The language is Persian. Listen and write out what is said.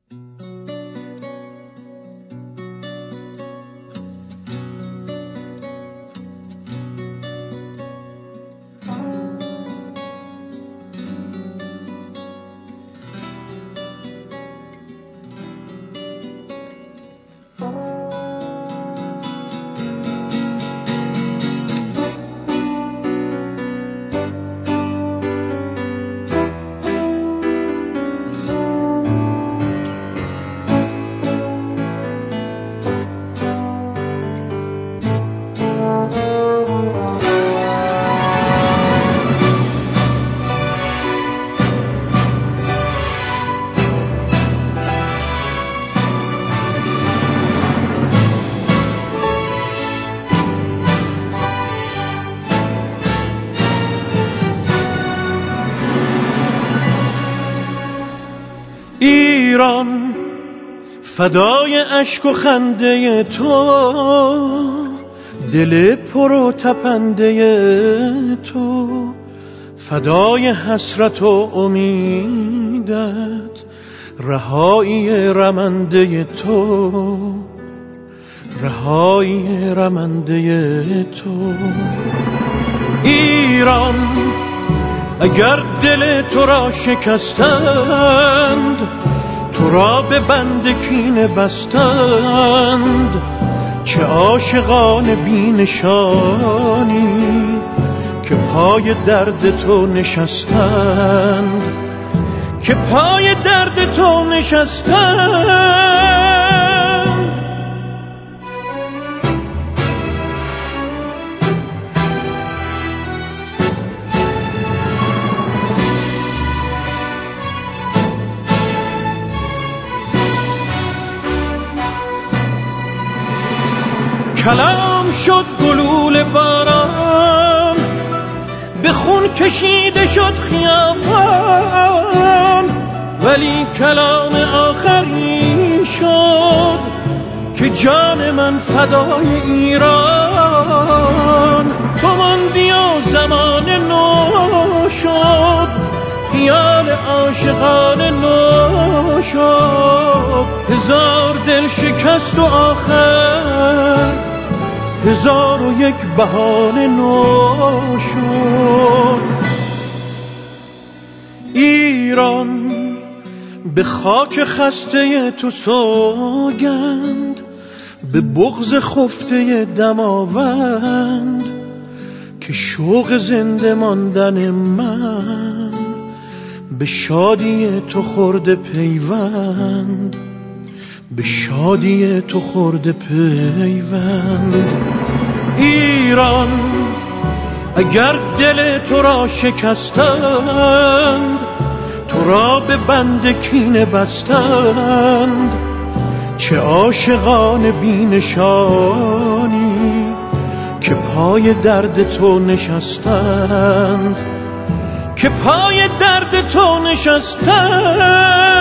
ایران فدای اشک و خنده تو، دل پر و تپنده تو، فدای حسرت و امیدت، رهایی رمنده تو، رهایی رمنده تو. ایران اگر دل تو را شکستند، تو را به بند کینه بستند، چه عاشقان بی نشانی که پای درد تو نشستند، که پای درد تو نشستند. کلام شد گلول باران، به خون کشیده شد خیابان، ولی کلام آخری شد که جان من فدای ایران. تو ماندی و زمان نو شد، خیال عاشقان نو شد، هزار دل شکست و آخر هزار و یک بهانه نو شد. ایران به خاک خسته تو سوگند، به بغض خفته دماوند، که شوق زنده ماندن من به شادی تو خورده پیوند، به شادی تو خورده پیوند. ایران اگر دل تو را شکستند، تو را به بند کینه بستند، چه عاشقان بی نشانی که پای درد تو نشستند، که پای درد تو نشستند.